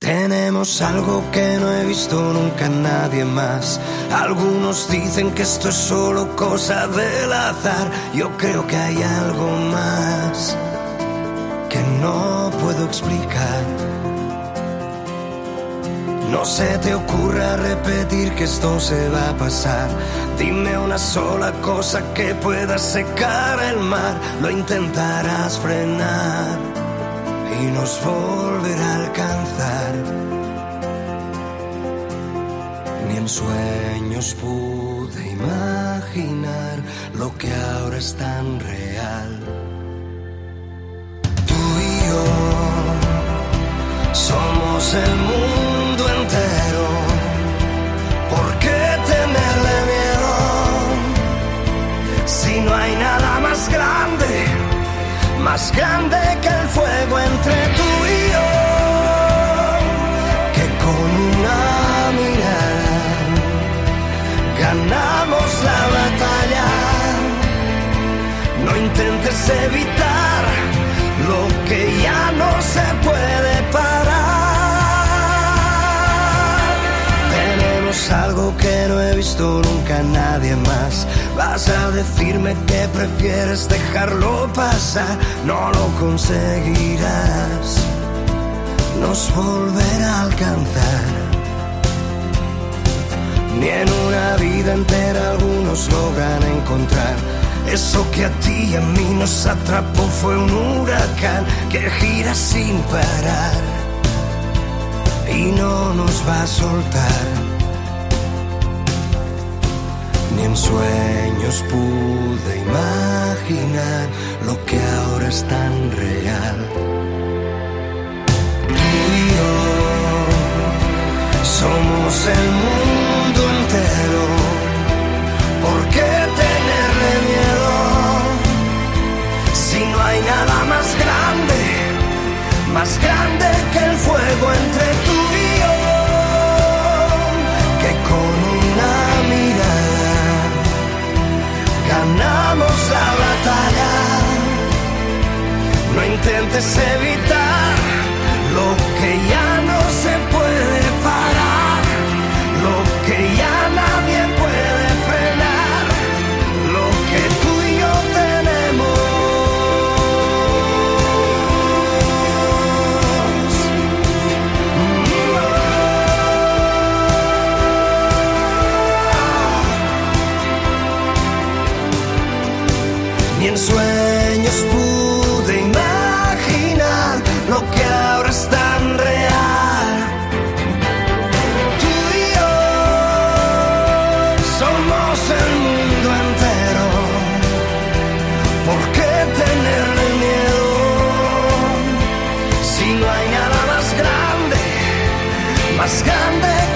Tenemos algo que no he visto nunca en nadie más. Algunos dicen que esto es solo cosa del azar. Yo creo que hay algo más que no puedo explicar. No se te ocurra repetir que esto se va a pasar. Dime una sola cosa que pueda secar el mar. Lo intentarás frenar y nos volverá a alcanzar. Ni en sueños pude imaginar lo que ahora es tan real. Tú y yo somos el mundo entero. ¿Por qué tenerle miedo? Si no hay nada más grande que el fuego entre tú y yo, que con una mirada ganamos la batalla. No intentes evitar lo que ya no se puede parar. Tenemos algo que no he visto nunca en nadie más. Vas a decirme que prefieres dejarlo pasar. No lo conseguirás, nos volverá a alcanzar. Ni en una vida entera algunos logran encontrar. Eso que a ti y a mí nos atrapó fue un huracán que gira sin parar y no nos va a soltar. Ni en sueños pude imaginar lo que ahora es tan real. Tú y yo somos el mundo entero. ¿Por qué tenerle miedo? Si no hay nada más grande que el fuego entre tú y yo, que con una mirada ganamos la batalla. No intentes evitar lo que ya no se puede parar, lo que ya nadie puede frenar, lo que tú y yo tenemos. Ni en sueños pude imaginar lo que ahora es tan real. Tú y yo somos el mundo entero. ¿Por qué tenerle miedo? Si no hay nada más grande